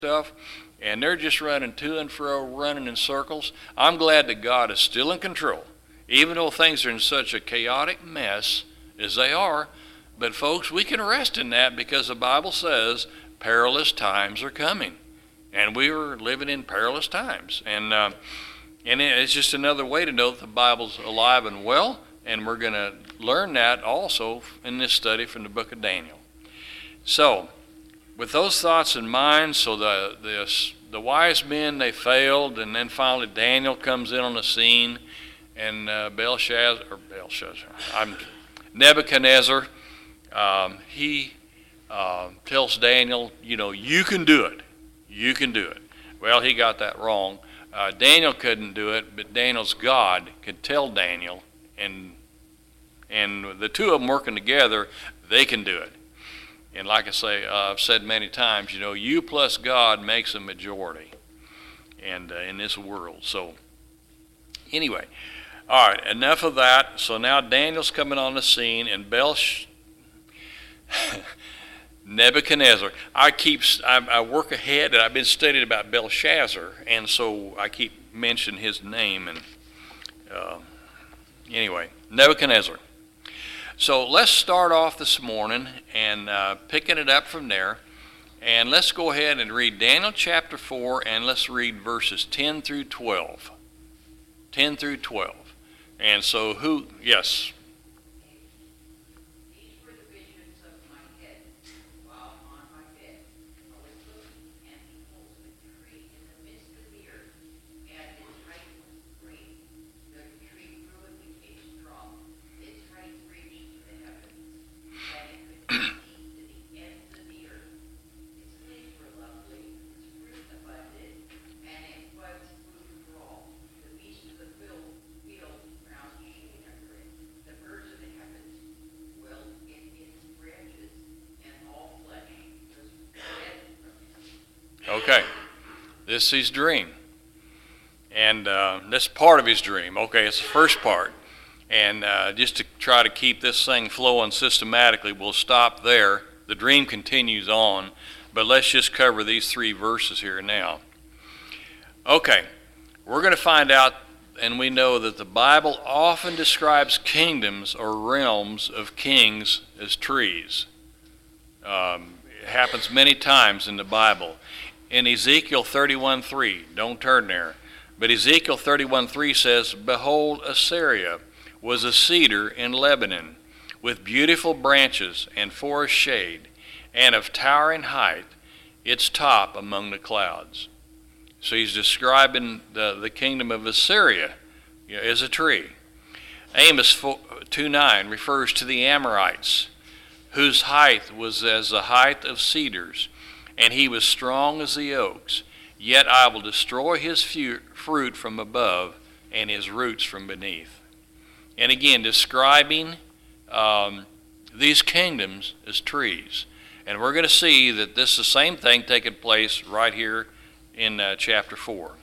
stuff, and they're just running to and fro, running in circles. I'm glad that God is still in control, even though things are in such a chaotic mess as they are. But folks, we can rest in that because the Bible says perilous times are coming, and we are living in perilous times. And it's just another way to know that the Bible's alive and well, and we're going to learn that also in this study from the book of Daniel. So, with those thoughts in mind, so the wise men, they failed, and then finally Daniel comes in on the scene, and Nebuchadnezzar, he tells Daniel, you can do it. You can do it. Well, he got that wrong. Daniel couldn't do it, but Daniel's God could tell Daniel, and the two of them working together, they can do it. And like I say, I've said many times, you plus God makes a majority, and in this world. So anyway, all right, enough of that. So now Daniel's coming on the scene, and Nebuchadnezzar. I work ahead, and I've been studying about Belshazzar, and so I keep mentioning his name. And anyway, Nebuchadnezzar. So let's start off this morning and picking it up from there. And let's go ahead and read Daniel chapter 4, and let's read verses 10 through 12. 10 through 12. And so yes. Okay, this is his dream, and that's part of his dream. Okay, it's the first part, and just to try to keep this thing flowing systematically, we'll stop there. The dream continues on, but let's just cover these 3 verses here now. Okay, we're going to find out, and we know that the Bible often describes kingdoms or realms of kings as trees. It happens many times in the Bible. In Ezekiel 31:3, don't turn there, but Ezekiel 31:3 says, "Behold, Assyria was a cedar in Lebanon, with beautiful branches and forest shade, and of towering height, its top among the clouds." So he's describing the kingdom of Assyria as a tree. Amos 2:9 refers to the Amorites, whose height was as the height of cedars, and he was strong as the oaks. Yet I will destroy his fruit from above and his roots from beneath. And again, describing these kingdoms as trees. And we're going to see that this is the same thing taking place right here in chapter 4.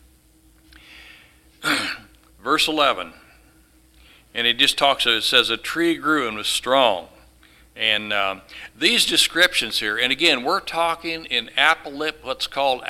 Verse 11. And it just it says, a tree grew and was strong. And these descriptions here, and again, we're talking in what's called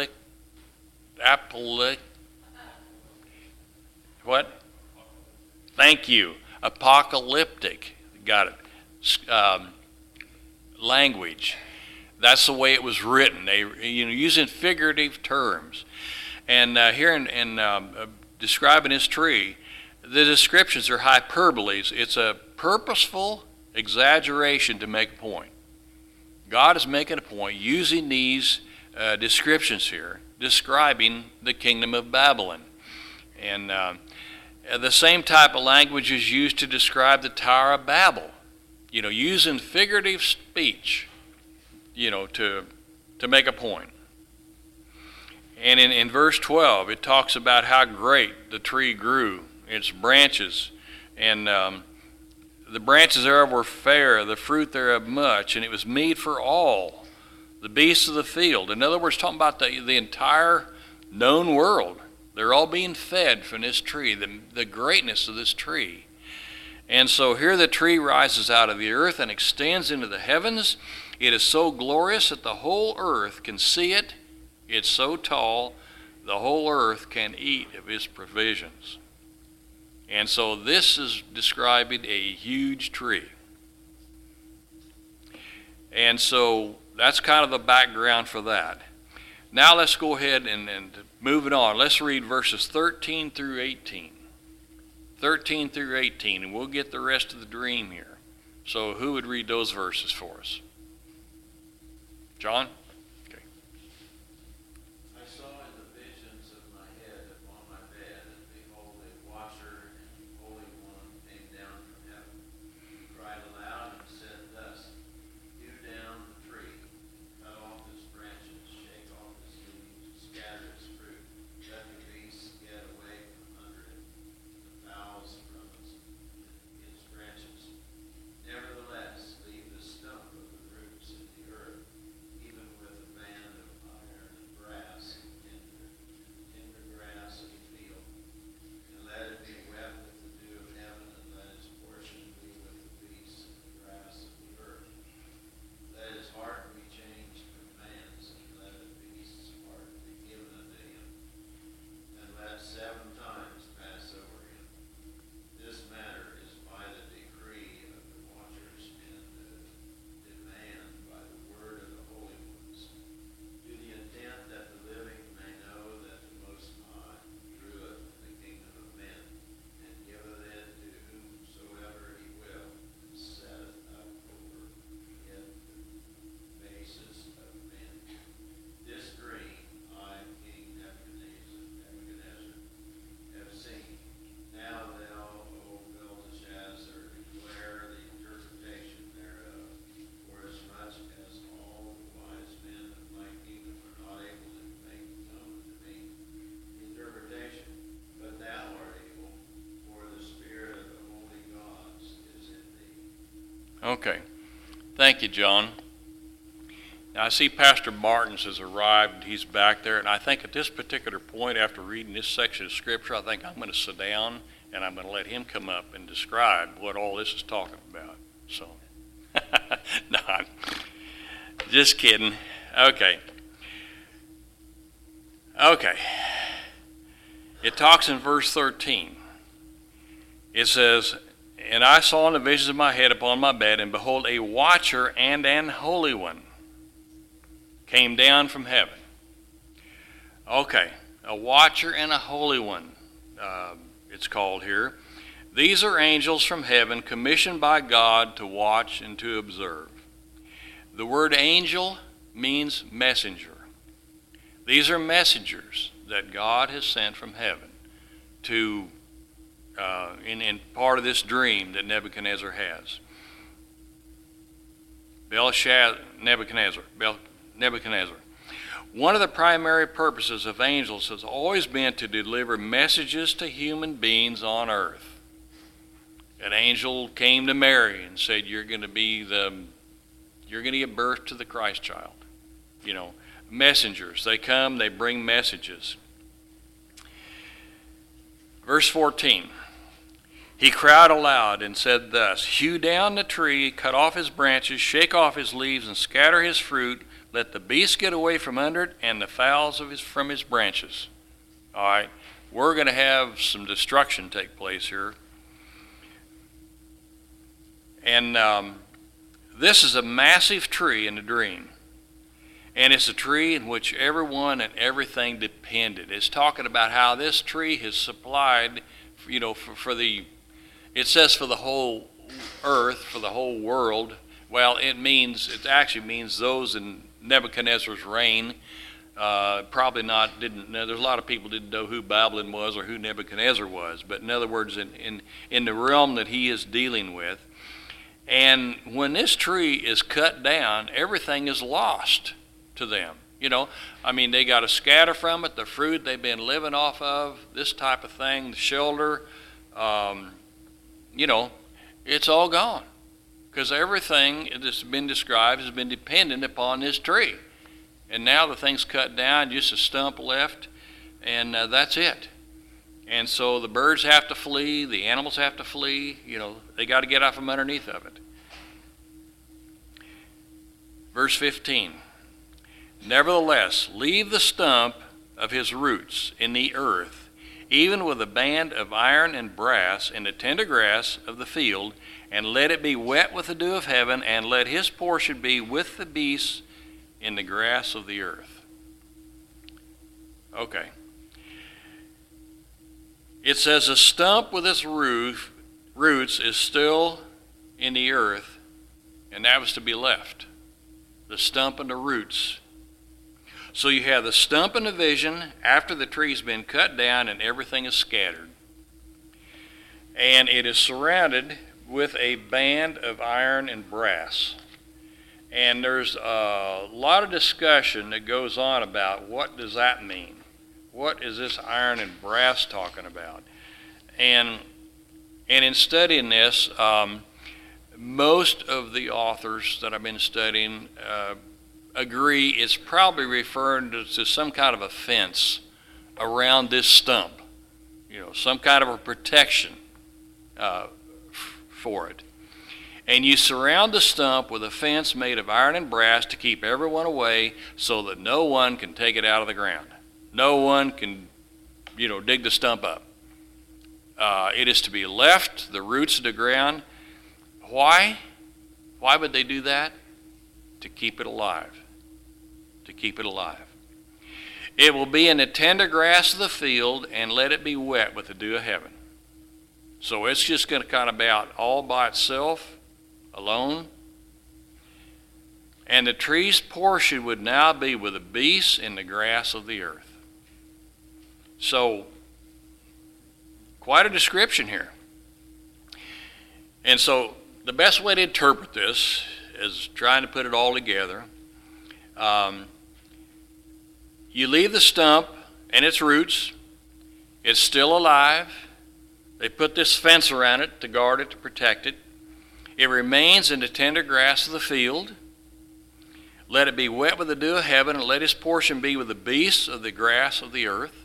what? Thank you. Apocalyptic. Got it. Language. That's the way it was written. They, using figurative terms. And here in describing this tree, the descriptions are hyperboles. It's a purposeful exaggeration to make a point. God is making a point using these descriptions here, describing the kingdom of Babylon. And the same type of language is used to describe the Tower of Babel, using figurative speech, to make a point. And in verse 12, it talks about how great the tree grew, its branches, and the branches thereof were fair, the fruit thereof much, and it was meat for all, the beasts of the field. In other words, talking about the entire known world. They're all being fed from this tree, the greatness of this tree. And so here the tree rises out of the earth and extends into the heavens. It is so glorious that the whole earth can see it It's so tall, the whole earth can eat of its provisions. And so this is describing a huge tree. And so that's kind of the background for that. Now let's go ahead and move it on. Let's read verses 13 through 18. 13 through 18, and we'll get the rest of the dream here. So who would read those verses for us? John? Okay. I saw in the visions of my head upon my bed, and behold, a watcher and holy one came down from heaven. He cried aloud and said thus, hew down the tree, cut off its branches, shake off its leaves, scatter its fruit. Let the beasts get away from under it, the fowls from its branches. Nevertheless, leave the stump of the roots in the earth, even with a band of iron and brass, tender grass of the field. And let it be wet with the dew of heaven, and let its portion be with the beasts and the grass of the earth. Let his heart be changed from man's, and let the beast's heart be given unto him. And let 7 times pass over him. This matter is by the decree of the watchers and the demand by the word of the holy ones, to the intent that the living may know that the Most High ruleth the kingdom of men, and giveth it to whomsoever he will, and setteth up over it the basis of men. This dream I, King Nebuchadnezzar, have seen. Now thou, O Belteshazzar, declare the interpretation thereof, forasmuch as all the wise men of my kingdom are not able to make known to me the interpretation, but thou art able, for the spirit of the holy gods is in thee. Okay. Thank you, John. Now, I see Pastor Martins has arrived. He's back there. And I think at this particular point, after reading this section of Scripture, I think I'm going to sit down and I'm going to let him come up and describe what all this is talking about. So, no, I'm just kidding. Okay. It talks in verse 13. It says, and I saw in the visions of my head upon my bed, and behold, a watcher and an holy one came down from heaven. Okay, a watcher and a holy one, it's called here. These are angels from heaven commissioned by God to watch and to observe. The word angel means messenger. These are messengers that God has sent from heaven to in part of this dream that Nebuchadnezzar has. Nebuchadnezzar. One of the primary purposes of angels has always been to deliver messages to human beings on earth. An angel came to Mary and said, you're going to give birth to the Christ child. You know, messengers. They come, they bring messages. Verse 14. He cried aloud and said thus, hew down the tree, cut off his branches, shake off his leaves, and scatter his fruit. Let the beasts get away from under it, and the fowls from his branches. All right, we're going to have some destruction take place here. And this is a massive tree in the dream. And it's a tree in which everyone and everything depended. It's talking about how this tree has supplied, you know, it says for the whole earth, for the whole world. Well, it actually means those in Nebuchadnezzar's reign. Probably not, didn't know. There's a lot of people didn't know who Babylon was or who Nebuchadnezzar was. But in other words, in the realm that he is dealing with. And when this tree is cut down, everything is lost to them. You know, I mean, they got to scatter from it, the fruit they've been living off of, this type of thing, the shelter, you know, it's all gone. Because everything that's been described has been dependent upon this tree. And now the thing's cut down, just a stump left, and that's it. And so the birds have to flee, the animals have to flee, you know, they got to get out from underneath of it. Verse 15. Nevertheless, leave the stump of his roots in the earth, even with a band of iron and brass in the tender grass of the field, and let it be wet with the dew of heaven, and let his portion be with the beasts in the grass of the earth. Okay. It says a stump with its roots is still in the earth, and that was to be left. The stump and the roots. So you have the stump in the vision after the tree's been cut down and everything is scattered. And it is surrounded with a band of iron and brass. And there's a lot of discussion that goes on about what does that mean? What is this iron and brass talking about? And in studying this, most of the authors that I've been studying agree it's probably referring to some kind of a fence around this stump, some kind of a protection for it. And you surround the stump with a fence made of iron and brass to keep everyone away so that no one can take it out of the ground. No one can, dig the stump up. It is to be left, the roots of the ground. Why? Why would they do that? To keep it alive. To keep it alive. It will be in the tender grass of the field, and let it be wet with the dew of heaven. So it's just going to kind of be out all by itself, alone. And the tree's portion would now be with the beasts in the grass of the earth. So, quite a description here. And so, the best way to interpret this is trying to put it all together. You leave the stump and its roots. It's still alive. They put this fence around it to guard it, to protect it. It remains in the tender grass of the field. Let it be wet with the dew of heaven, and let his portion be with the beasts of the grass of the earth.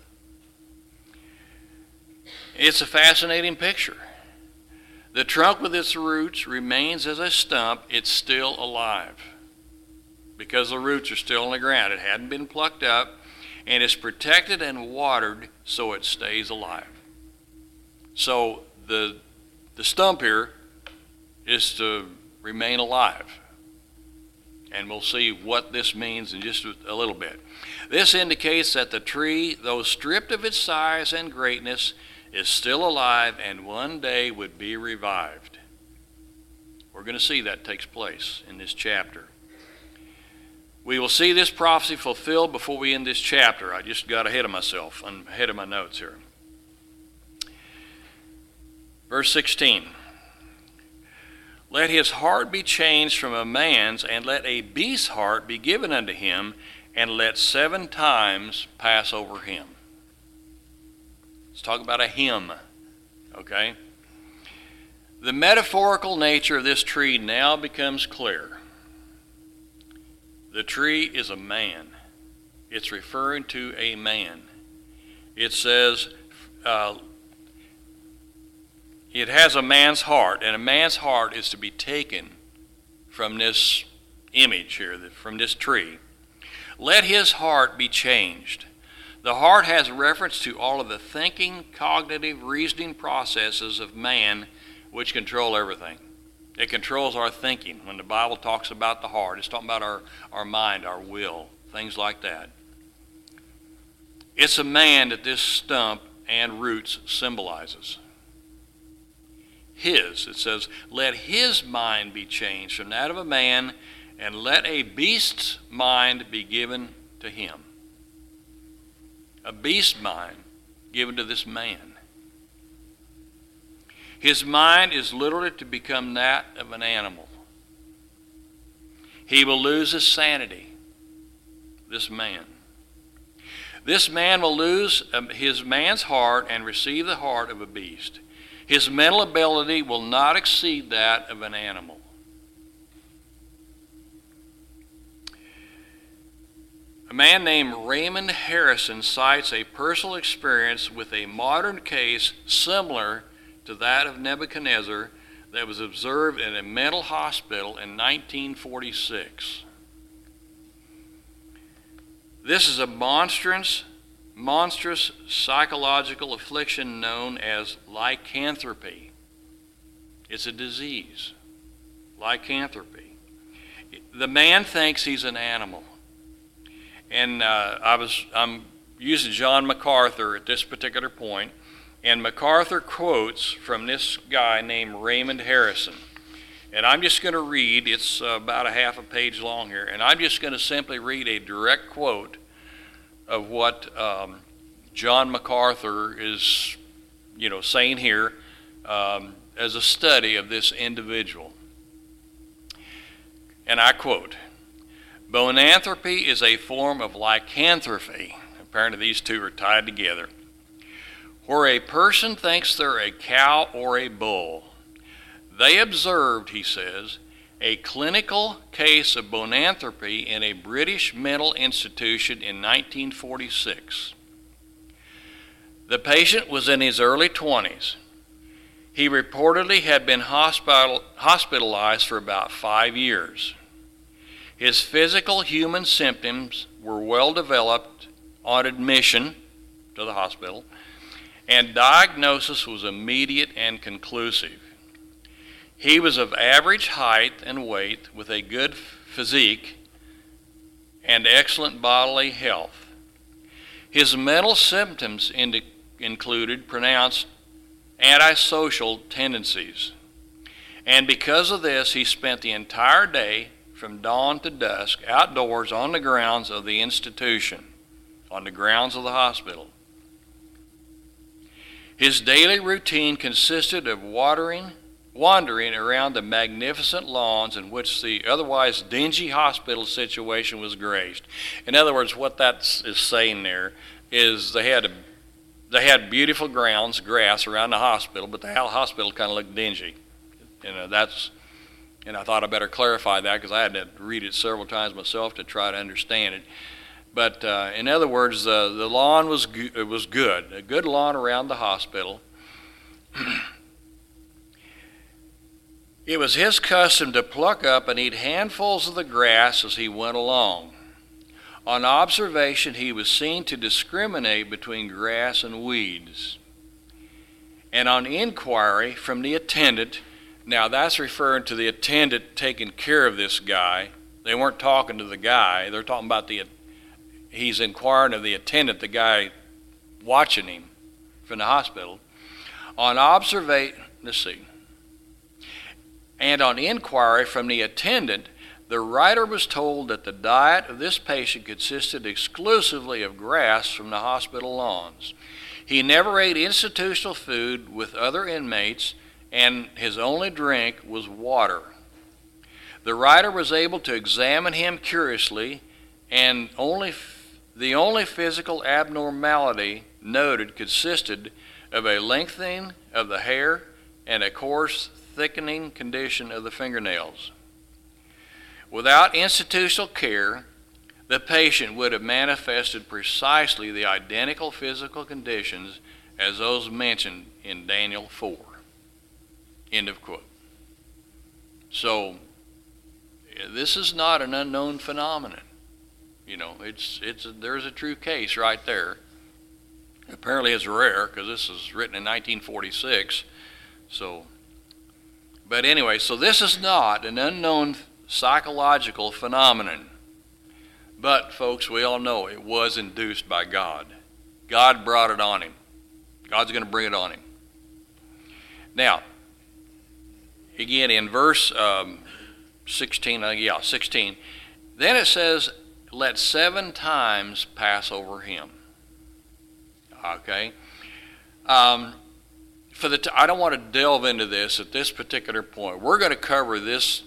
It's a fascinating picture. The trunk with its roots remains as a stump. It's still alive because the roots are still in the ground. It hadn't been plucked up, and it's protected and watered so it stays alive. So the stump here is to remain alive. And we'll see what this means in just a little bit. This indicates that the tree, though stripped of its size and greatness, is still alive and one day would be revived. We're going to see that takes place in this chapter. We will see this prophecy fulfilled before we end this chapter. I just got ahead of myself, ahead of my notes here. Verse 16. Let his heart be changed from a man's, and let a beast's heart be given unto him, and let 7 times pass over him. Let's talk about a him, okay? The metaphorical nature of this tree now becomes clear. The tree is a man. It's referring to a man. It says, it has a man's heart, and a man's heart is to be taken from this image here, from this tree. Let his heart be changed. The heart has reference to all of the thinking, cognitive, reasoning processes of man which control everything. It controls our thinking. When the Bible talks about the heart, it's talking about our mind, our will, things like that. It's a man that this stump and roots symbolizes. It says, let his mind be changed from that of a man, and let a beast's mind be given to him. A beast's mind given to this man. His mind is literally to become that of an animal. He will lose his sanity, this man. This man will lose his man's heart and receive the heart of a beast. His mental ability will not exceed that of an animal. A man named Raymond Harrison cites a personal experience with a modern case similar to that of Nebuchadnezzar that was observed in a mental hospital in 1946. This is a monstrous psychological affliction known as lycanthropy. It's a disease, lycanthropy. The man thinks he's an animal. And I'm using John MacArthur at this particular point, and MacArthur quotes from this guy named Raymond Harrison. And I'm just going to read, it's about a half a page long here, and I'm just going to simply read a direct quote of what John MacArthur is, saying here as a study of this individual. And I quote, "Bonanthropy is a form of lycanthropy," apparently these two are tied together, "where a person thinks they're a cow or a bull. They observed," he says, "a clinical case of bonanthropy in a British mental institution in 1946. The patient was in his early 20s. He reportedly had been hospitalized for about 5 years. His physical human symptoms were well developed on admission to the hospital, and diagnosis was immediate and conclusive. He was of average height and weight with a good physique and excellent bodily health. His mental symptoms included pronounced antisocial tendencies, and because of this he spent the entire day from dawn to dusk outdoors on the grounds of the institution, on the grounds of the hospital. His daily routine consisted of wandering around the magnificent lawns in which the otherwise dingy hospital situation was graced." In other words, what that is saying there is they had beautiful grounds, grass around the hospital, but the hospital kind of looked dingy. And I thought I better clarify that because I had to read it several times myself to try to understand it. But in other words, the lawn was good, a good lawn around the hospital. It was his custom to pluck up and eat handfuls of the grass as he went along. On observation, he was seen to discriminate between grass and weeds. And on inquiry from the attendant, now that's referring to the attendant taking care of this guy. They weren't talking to the guy. They're talking about he's inquiring of the attendant, the guy watching him from the hospital. On inquiry from the attendant, the writer was told that the diet of this patient consisted exclusively of grass from the hospital lawns. He never ate institutional food with other inmates, and his only drink was water. The writer was able to examine him curiously, and the only physical abnormality noted consisted of a lengthening of the hair and a coarse thickening condition of the fingernails. Without institutional care, the patient would have manifested precisely the identical physical conditions as those mentioned in Daniel 4. End of quote. So this is not an unknown phenomenon. There's a true case right there. Apparently it's rare because this is written in 1946. But anyway, so this is not an unknown psychological phenomenon. But folks, we all know it was induced by God. God brought it on him. God's going to bring it on him. Now, again in verse 16, then it says, "Let 7 times pass over him." Okay? I don't want to delve into this at this particular point. We're going to cover this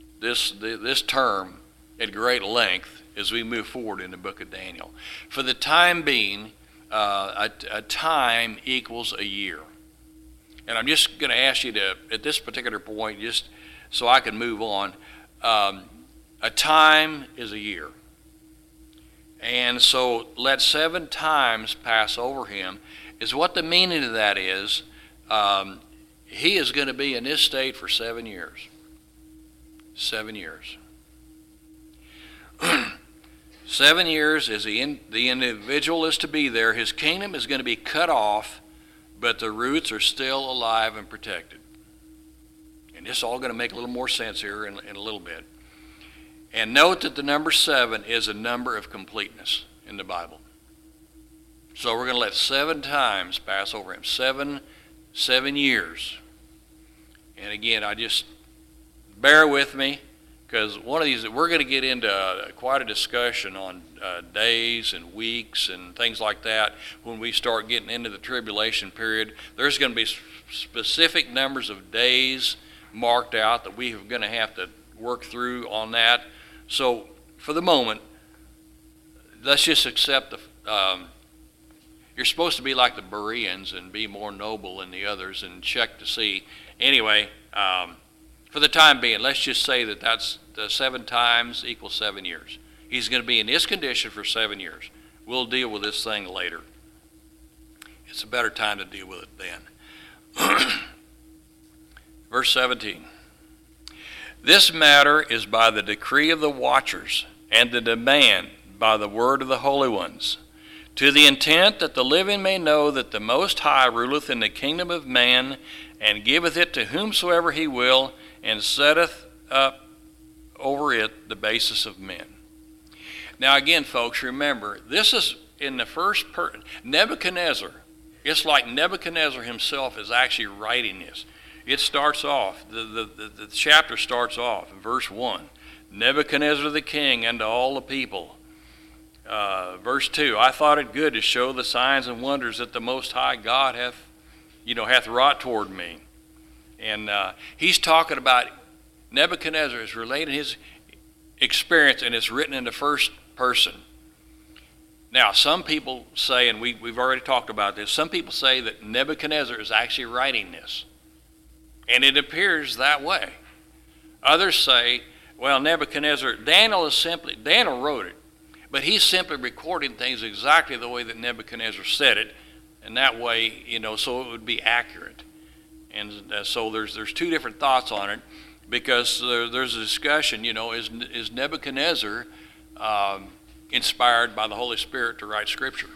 term at great length as we move forward in the book of Daniel. For the time being, a time equals a year. And I'm just going to ask you to, at this particular point, just so I can move on, a time is a year. And so let 7 times pass over him is what the meaning of that is. He is going to be in this state for 7 years. 7 years. 7 years as the individual is to be there. His kingdom is going to be cut off, but the roots are still alive and protected. And this is all going to make a little more sense here in a little bit. And note that the number 7 is a number of completeness in the Bible. So we're going to let 7 times pass over him. 7 years. And again, I just bear with me, because one of these, we're going to get into quite a discussion on days and weeks and things like that when we start getting into the tribulation period. There's going to be specific numbers of days marked out that we are going to have to work through on that. So for the moment, let's just accept you're supposed to be like the Bereans and be more noble than the others and check to see. Anyway, for the time being, let's just say that that's the 7 times equals 7 years. He's going to be in this condition for 7 years. We'll deal with this thing later. It's a better time to deal with it then. Verse 17. This matter is by the decree of the watchers and the demand by the word of the holy ones, to the intent that the living may know that the Most High ruleth in the kingdom of man, and giveth it to whomsoever he will, and setteth up over it the basis of men. Now again, folks, remember, this is in the first person. Nebuchadnezzar, it's like Nebuchadnezzar himself is actually writing this. It starts off, the chapter starts off in verse 1. Nebuchadnezzar the king unto all the people. Verse 2, I thought it good to show the signs and wonders that the Most High God hath wrought toward me. And he's talking about, Nebuchadnezzar is relating his experience, and it's written in the first person. Now, some people say, and we've already talked about this, some people say that Nebuchadnezzar is actually writing this. And it appears that way. Others say, well, Nebuchadnezzar, Daniel wrote it, but he's simply recording things exactly the way that Nebuchadnezzar said it, and that way, so it would be accurate. And so there's 2 different thoughts on it, because there's a discussion, is Nebuchadnezzar inspired by the Holy Spirit to write Scripture?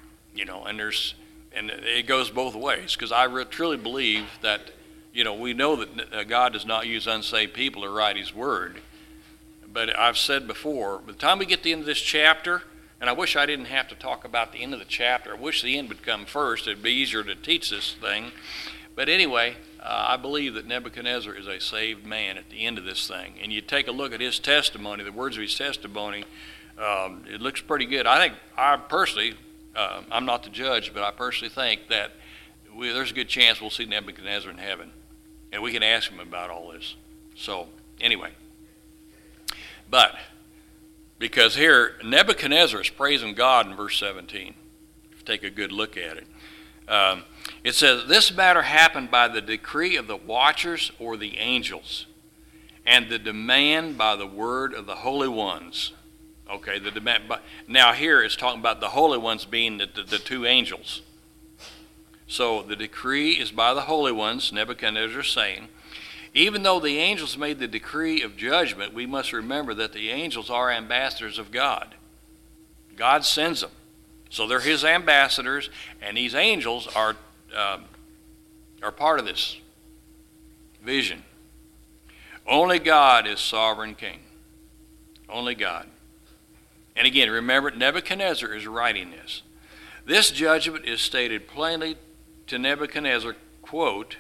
And it goes both ways, because I truly believe that, we know that God does not use unsaved people to write His Word. But I've said before, by the time we get to the end of this chapter, and I wish I didn't have to talk about the end of the chapter. I wish the end would come first. It'd be easier to teach this thing. But anyway, I believe that Nebuchadnezzar is a saved man at the end of this thing. And you take a look at his testimony, the words of his testimony, it looks pretty good. I personally, I'm not the judge, but I personally think that there's a good chance we'll see Nebuchadnezzar in heaven. And we can ask him about all this. So, anyway. But, because here, Nebuchadnezzar is praising God in verse 17. If you take a good look at it. It says, this matter happened by the decree of the watchers or the angels, and the demand by the word of the holy ones. Okay, the demand. Now here it's talking about the holy ones being the 2 angels. So the decree is by the holy ones, Nebuchadnezzar is saying. Even though the angels made the decree of judgment, we must remember that the angels are ambassadors of God. God sends them. So they're His ambassadors, and these angels are part of this vision. Only God is sovereign king. Only God. And again, remember, Nebuchadnezzar is writing this. This judgment is stated plainly to Nebuchadnezzar, quote,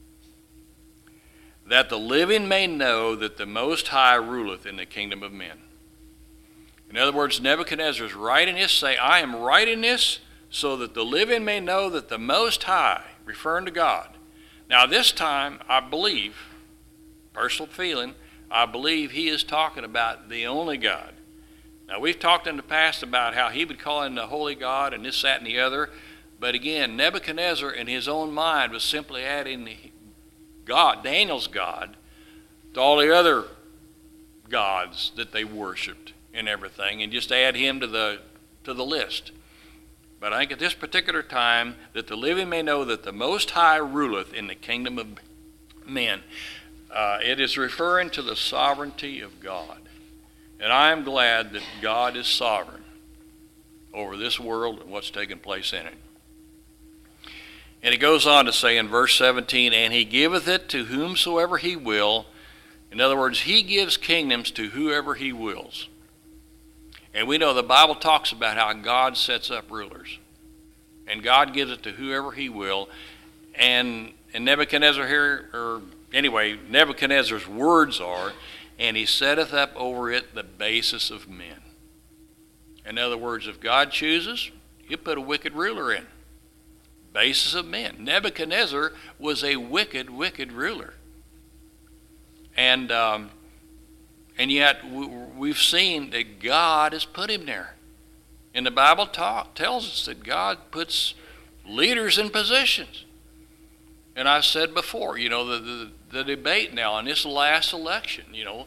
that the living may know that the Most High ruleth in the kingdom of men. In other words, Nebuchadnezzar is writing this, say, I am writing this so that the living may know that the Most High, referring to God. Now this time, I believe, personal feeling, I believe he is talking about the only God. Now we've talked in the past about how he would call him the holy God and this, that, and the other. But again, Nebuchadnezzar in his own mind was simply adding God, Daniel's God, to all the other gods that they worshipped and everything, and just add him to the list. But I think at this particular time, that the living may know that the Most High ruleth in the kingdom of men. It is referring to the sovereignty of God. And I am glad that God is sovereign over this world and what's taking place in it. And it goes on to say in verse 17, and he giveth it to whomsoever he will. In other words, he gives kingdoms to whoever he wills. And we know the Bible talks about how God sets up rulers. And God gives it to whoever he will. And Nebuchadnezzar here, or anyway, Nebuchadnezzar's words are, and he setteth up over it the basis of men. In other words, if God chooses, he'll put a wicked ruler in. Basis of men. Nebuchadnezzar was a wicked, wicked ruler. And yet we've seen that God has put him there. And the Bible tells us that God puts leaders in positions. And I've said before, the debate now in this last election,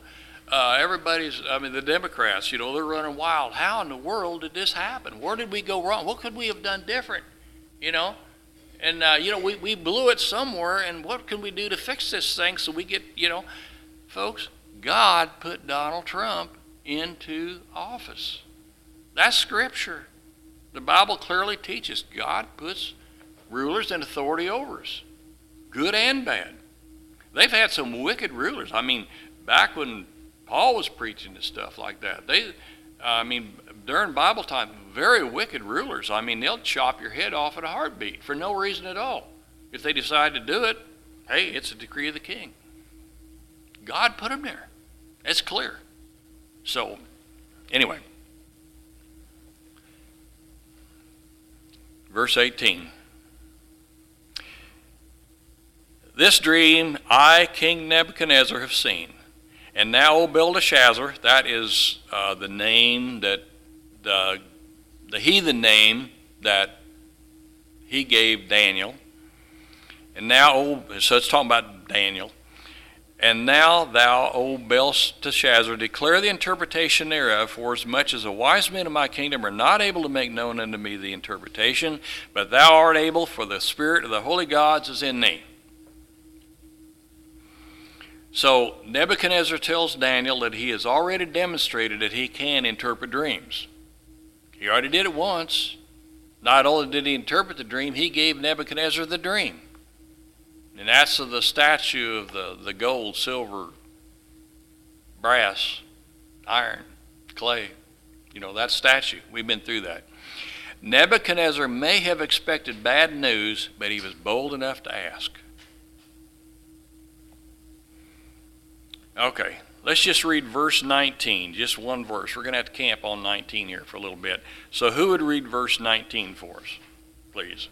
the Democrats, they're running wild. How in the world did this happen? Where did we go wrong? What could we have done different? And, we blew it somewhere, and what can we do to fix this thing so we get, folks, God put Donald Trump into office. That's Scripture. The Bible clearly teaches God puts rulers in authority over us, good and bad. They've had some wicked rulers. I mean, back when Paul was preaching and stuff like that, during Bible time, very wicked rulers. I mean, they'll chop your head off at a heartbeat for no reason at all. If they decide to do it, hey, it's a decree of the king. God put them there. It's clear. So, anyway. Verse 18. This dream I, King Nebuchadnezzar, have seen. And now, O Belteshazzar, that is the name that the heathen name that he gave Daniel. And now, so it's talking about Daniel. And now thou, O Belteshazzar, declare the interpretation thereof, for as much as the wise men of my kingdom are not able to make known unto me the interpretation, but thou art able, for the spirit of the holy gods is in thee. So Nebuchadnezzar tells Daniel that he has already demonstrated that he can interpret dreams. He already did it once. Not only did he interpret the dream, he gave Nebuchadnezzar the dream. And that's of the statue of the gold, silver, brass, iron, clay. That statue. We've been through that. Nebuchadnezzar may have expected bad news, but he was bold enough to ask. Okay, let's just read verse 19, just one verse. We're going to have to camp on 19 here for a little bit. So who would read verse 19 for us, please?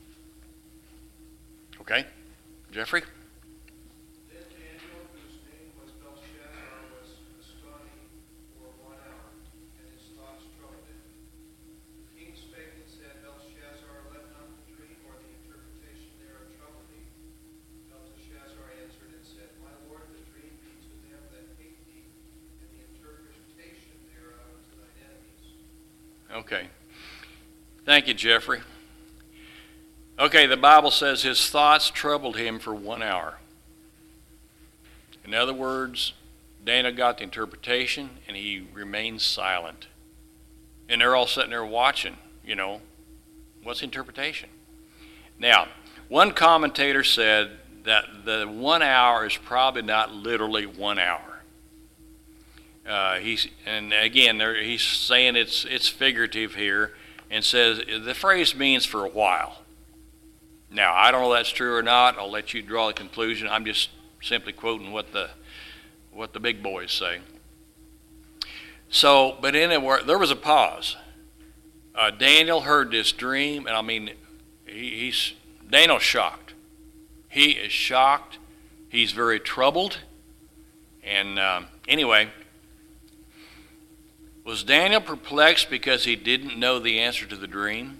Okay, Jeffrey? Then Daniel, whose name was Belteshazzar, was astonished for 1 hour, and his thoughts troubled him. The king spake and said, Belteshazzar, let not the dream or the interpretation thereof trouble thee. Belteshazzar answered and said, My lord, the dream be to them that hate thee, and the interpretation thereof to thine enemies. Okay. Thank you, Jeffrey. Okay, the Bible says his thoughts troubled him for 1 hour. In other words, Daniel got the interpretation and he remained silent. And they're all sitting there watching, what's the interpretation? Now, one commentator said that the 1 hour is probably not literally 1 hour. He's saying it's figurative here, and says the phrase means for a while. Now, I don't know if that's true or not. I'll let you draw the conclusion. I'm just simply quoting what the big boys say. So, but anyway, there was a pause. Daniel heard this dream, and Daniel's shocked. He is shocked. He's very troubled. And anyway, was Daniel perplexed because he didn't know the answer to the dream?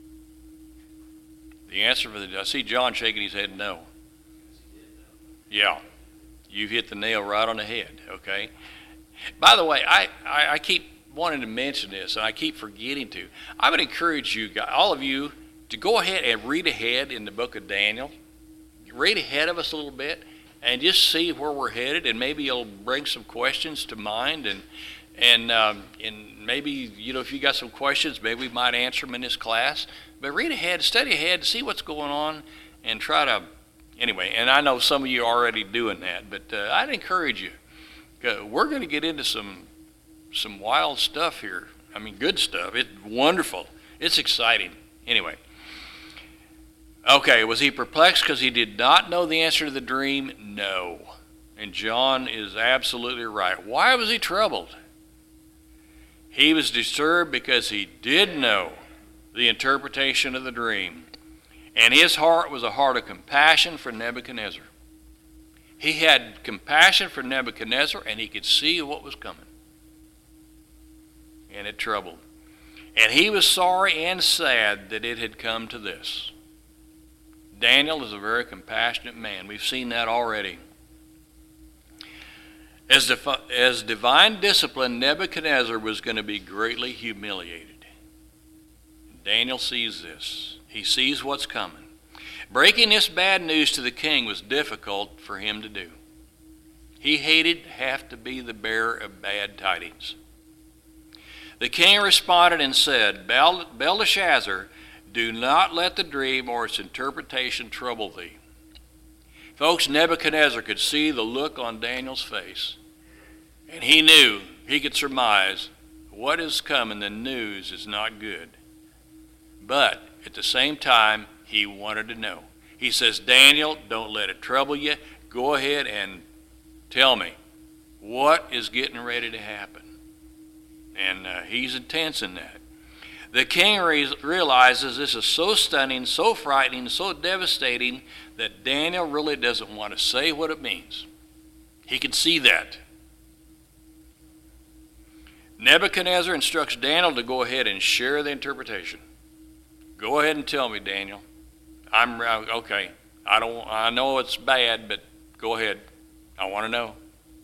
The answer I see John shaking his head no. Yeah, you hit the nail right on the head, okay? By the way, I keep wanting to mention this, and I keep forgetting to. I would encourage you, all of you, to go ahead and read ahead in the book of Daniel. Read ahead of us a little bit, and just see where we're headed, and maybe it'll bring some questions to mind, And maybe, if you got some questions, maybe we might answer them in this class. But read ahead, study ahead, see what's going on, and try to, anyway. And I know some of you are already doing that, but I'd encourage you. We're going to get into some wild stuff here. I mean, good stuff. It's wonderful. It's exciting. Anyway. Okay, was he perplexed because he did not know the answer to the dream? No. And John is absolutely right. Why was he troubled? He was disturbed because he did know the interpretation of the dream. And his heart was a heart of compassion for Nebuchadnezzar. He had compassion for Nebuchadnezzar, and he could see what was coming. And it troubled. And he was sorry and sad that it had come to this. Daniel is a very compassionate man. We've seen that already. As divine discipline, Nebuchadnezzar was going to be greatly humiliated. Daniel sees this. He sees what's coming. Breaking this bad news to the king was difficult for him to do. He hated to have to be the bearer of bad tidings. The king responded and said, Belteshazzar, do not let the dream or its interpretation trouble thee. Folks, Nebuchadnezzar could see the look on Daniel's face. And he knew, he could surmise, what is coming, the news is not good. But at the same time, he wanted to know. He says, Daniel, don't let it trouble you. Go ahead and tell me, what is getting ready to happen? And he's intense in that. The king realizes this is so stunning, so frightening, so devastating that Daniel really doesn't want to say what it means. He can see that. Nebuchadnezzar instructs Daniel to go ahead and share the interpretation. Go ahead and tell me, Daniel. I'm okay. I know it's bad, but go ahead. I want to know.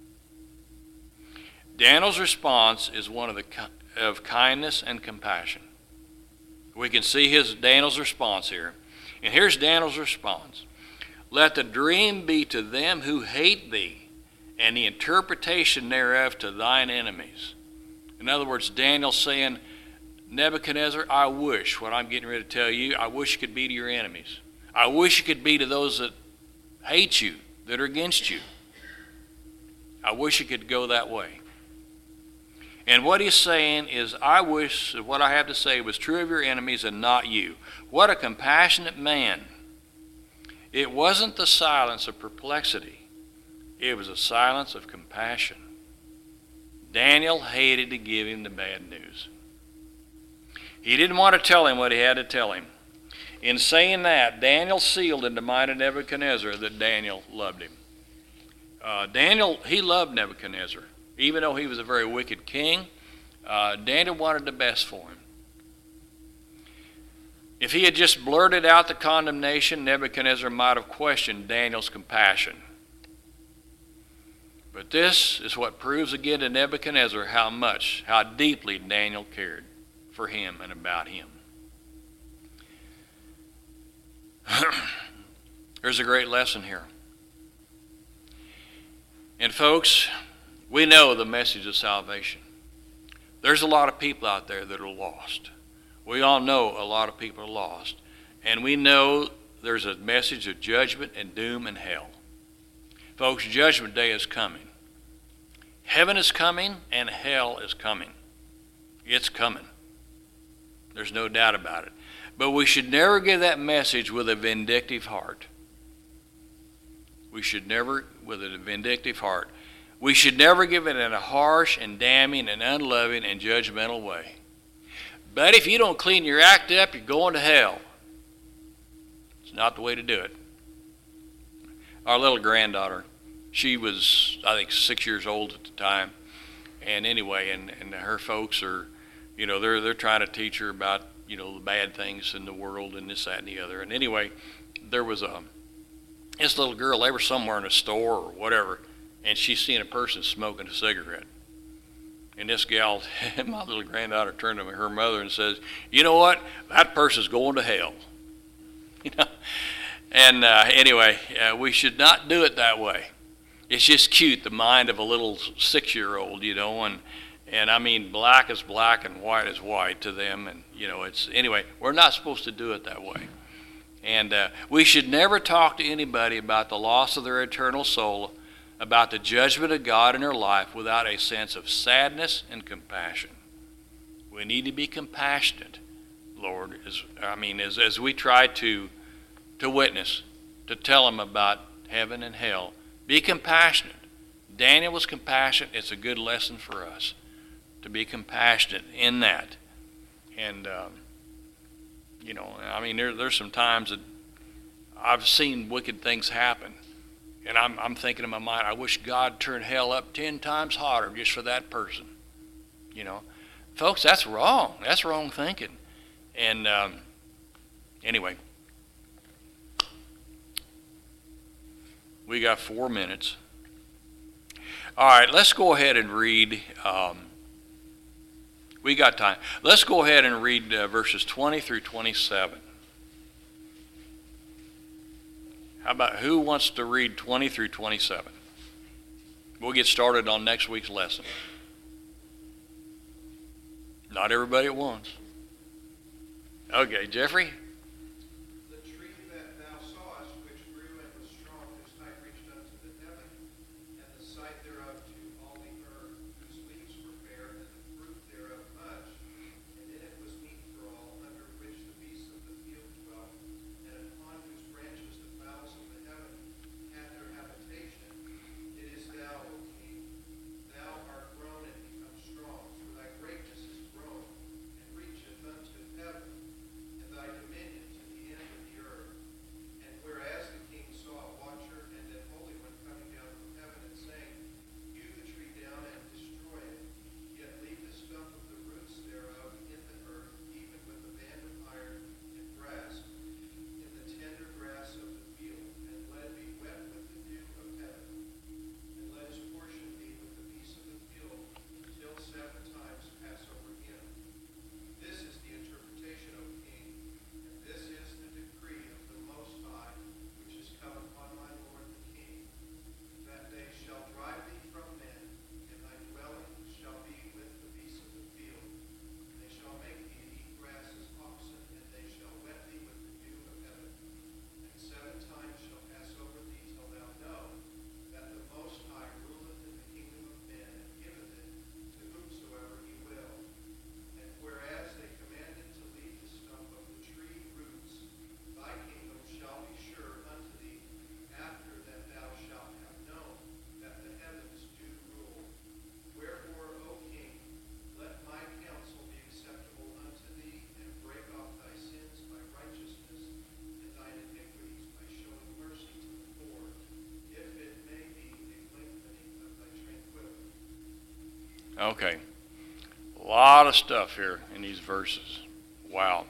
Daniel's response is one of kindness and compassion. We can see Daniel's response here. And here's Daniel's response. Let the dream be to them who hate thee, and the interpretation thereof to thine enemies. In other words, Daniel's saying, Nebuchadnezzar, I wish what I'm getting ready to tell you, I wish it could be to your enemies. I wish it could be to those that hate you, that are against you. I wish it could go that way. And what he's saying is, I wish that what I have to say was true of your enemies and not you. What a compassionate man. It wasn't the silence of perplexity. It was a silence of compassion. Daniel hated to give him the bad news. He didn't want to tell him what he had to tell him. In saying that, Daniel sealed in the mind of Nebuchadnezzar that Daniel loved him. Daniel, he loved Nebuchadnezzar. Even though he was a very wicked king, Daniel wanted the best for him. If he had just blurted out the condemnation, Nebuchadnezzar might have questioned Daniel's compassion. But this is what proves again to Nebuchadnezzar how deeply Daniel cared for him and about him. There's a great lesson here. And folks, we know the message of salvation. There's a lot of people out there that are lost. We all know a lot of people are lost. And we know there's a message of judgment and doom and hell. Folks, Judgment Day is coming. Heaven is coming and hell is coming. It's coming. There's no doubt about it. But we should never give that message with a vindictive heart. We should never, with a vindictive heart. We should never give it in a harsh and damning and unloving and judgmental way. But if you don't clean your act up, you're going to hell. It's not the way to do it. Our little granddaughter, she was, I think, 6 years old at the time. And anyway, and her folks are, they're trying to teach her about, the bad things in the world and this, that, and the other. And anyway, there was this little girl, they were somewhere in a store or whatever, and she seen a person smoking a cigarette. And this gal, my little granddaughter, turned to her mother and says, you know what? That person's going to hell. And anyway, we should not do it that way. It's just cute, the mind of a little 6-year-old, And I mean, black is black and white is white to them. And, anyway, we're not supposed to do it that way. And we should never talk to anybody about the loss of their eternal soul, about the judgment of God in their life, without a sense of sadness and compassion. We need to be compassionate, Lord, as we try to witness, to tell them about heaven and hell. Be compassionate. Daniel was compassionate. It's a good lesson for us to be compassionate in that. And, there's some times that I've seen wicked things happen. And I'm thinking in my mind, I wish God turned hell up 10 times hotter just for that person. Folks, that's wrong. That's wrong thinking. And anyway, we got 4 minutes. All right, let's go ahead and read. We got time. Let's go ahead and read verses 20 through 27. How about who wants to read 20 through 27? We'll get started on next week's lesson. Not everybody at once. Okay, Jeffrey? The tree that thou sawest, which grew and was strong, whose height reached unto the heaven, and the sight thereof to all the earth, whose leaves were fair, and the fruit thereof much, and in it was meat for all, under which the beasts of the field dwelt, and upon whose branches the fowls of the heaven had their habitation. It is thou, O King. Thou art grown and become strong, for thy greatness is grown, and reacheth unto heaven, and thy dominion to the end of the earth. And whereas the king saw a watcher and an holy one coming down from heaven, and saying, hew the tree down and destroy it, yet leave the stump of the roots thereof in the earth, even with a band of iron and brass, in the tender grass of the field, and let it be wet with the dew of heaven, and let his portion be with the beasts of the field, till 7 times pass over him. This is the interpretation, O King, and this is the decree of the Most High, which is come upon my Lord the King, that they shall drive thee from men, and thy dwelling shall be with the beasts of the field. They shall make thee to eat grass as oxen, and they shall wet thee with the dew of heaven. And 7 times shall pass over thee, till thou know that the Most High ruleth in the kingdom of men, and giveth it to whomsoever he will. And whereas they commanded to leave the stump of the tree roots, thy kingdom shall be sure unto thee, after that thou shalt have known that the heavens do rule. Wherefore, O King, let my counsel be acceptable unto thee, and break off thy sins by righteousness, and thine iniquities by showing mercy to the poor, if it may be a lengthening of thy tranquility. Okay. A lot of stuff here in these verses. Wow.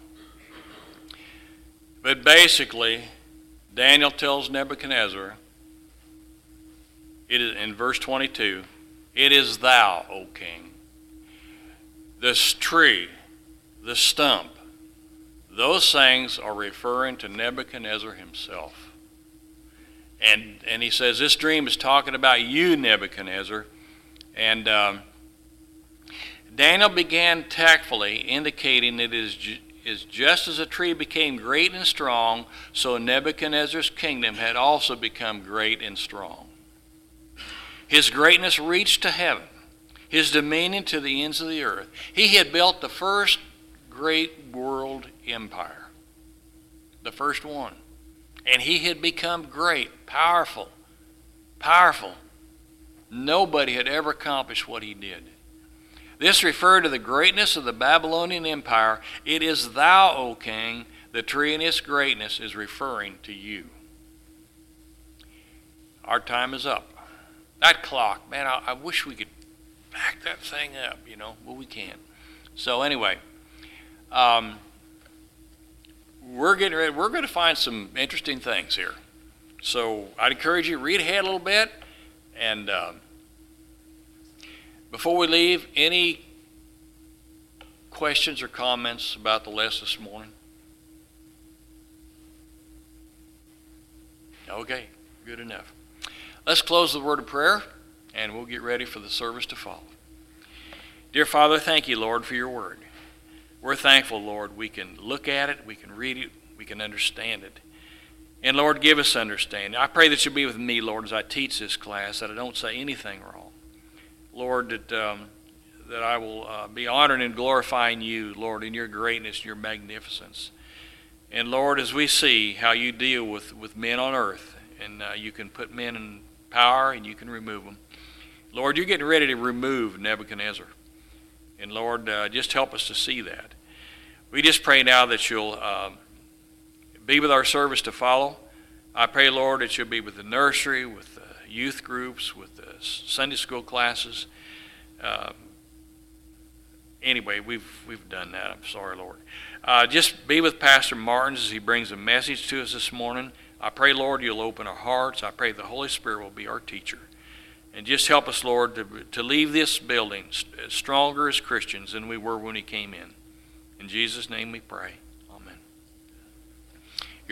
But basically, Daniel tells Nebuchadnezzar, it is in verse 22, it is thou, O king. This tree, the stump, those things are referring to Nebuchadnezzar himself. And he says, this dream is talking about you, Nebuchadnezzar. And Daniel began tactfully indicating that it is just as a tree became great and strong, so Nebuchadnezzar's kingdom had also become great and strong. His greatness reached to heaven, his dominion to the ends of the earth. He had built the first great world empire, the first one. And he had become great, powerful. Nobody had ever accomplished what he did. This referred to the greatness of the Babylonian Empire. It is thou, O king. The tree in its greatness is referring to you. Our time is up. That clock, man, I wish we could back that thing up, but we can't. So anyway, we're getting ready. We're going to find some interesting things here. So I'd encourage you to read ahead a little bit. And before we leave, any questions or comments about the lesson this morning? Okay, good enough. Let's close the word of prayer, and we'll get ready for the service to follow. Dear Father, thank you, Lord, for your word. We're thankful, Lord, we can look at it, we can read it, we can understand it. And Lord, give us understanding. I pray that you'll be with me, Lord, as I teach this class, that I don't say anything wrong. Lord, that I will be honored and glorifying you, Lord, in your greatness and your magnificence. And Lord, as we see how you deal with men on earth, and you can put men in power and you can remove them. Lord, you're getting ready to remove Nebuchadnezzar. And Lord, just help us to see that. We just pray now that you'll be with our service to follow. I pray, Lord, that you'll be with the nursery, with the youth groups, with the Sunday school classes. Anyway, we've done that. I'm sorry, Lord. Just be with Pastor Martins as he brings a message to us this morning. I pray, Lord, you'll open our hearts. I pray the Holy Spirit will be our teacher. And just help us, Lord, to leave this building stronger as Christians than we were when we came in. In Jesus' name we pray.